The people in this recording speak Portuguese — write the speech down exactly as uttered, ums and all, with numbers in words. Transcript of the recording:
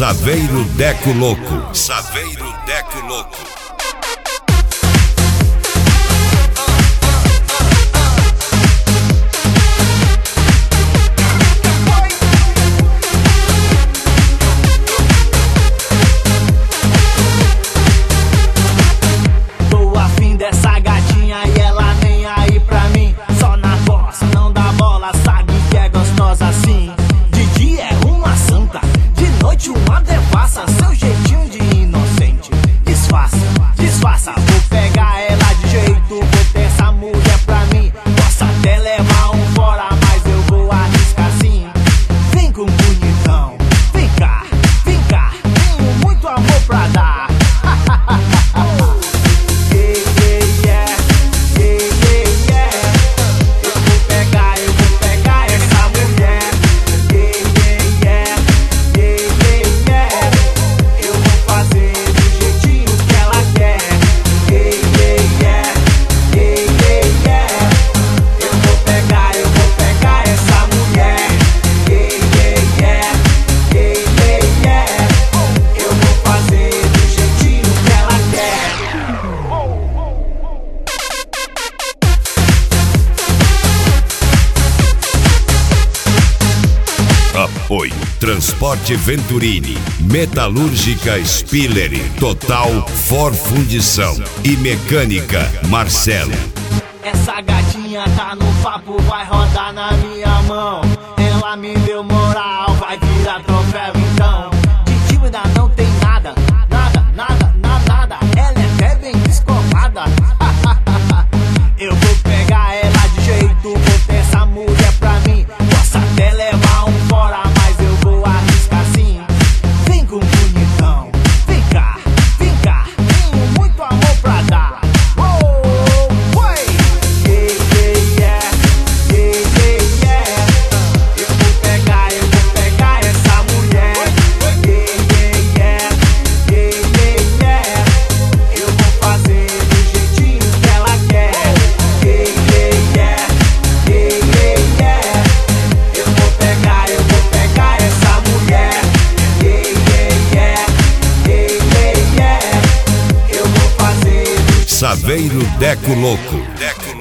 Saveiro Deco Louco. Saveiro Deco Louco. Tô afim dessa gatinha e ela nem aí pra mim. Só na voz, não dá bola, sabe que é gostosa assim. De dia é uma santa, de noite uma devassa. Seu jeitinho de inocente, disfarça, disfarça. Vou pegar ela de jeito, vou ter essa mulher pra mim. Posso até levar um fora, mas eu vou arriscar sim. Vem com bonitão, vem cá, vem cá. Tenho muito amor pra dar. Apoio Transporte Venturini, Metalúrgica Spiller, Total For Fundição e Mecânica Marcelo. Essa gatinha tá no papo, vai rodar na minha mão. Ela me deu moral, vai virar troféu então. De tímida não tem nada, nada, nada, nada, nada. Ela é até bem descolada. Eu vou pegar ela de jeito, vou ter essa mulher pra mim. Posso até levar um fora, mas eu vou arriscar sim. Vem com bonitão, vem cá, vem cá. Tenho muito amor pra dar. Oh, oi! Yeah, yeah, yeah, yeah, yeah, yeah. Eu vou pegar, eu vou pegar essa mulher. Yeah, yeah, yeah, yeah, yeah, yeah. Eu vou fazer do jeitinho que ela quer. Yeah, yeah, yeah, yeah, yeah, yeah. Eu vou pegar, eu vou pegar essa mulher. Yeah, yeah, yeah, yeah, yeah, yeah. Eu vou fazer do Saveiro Deco Louco. Deco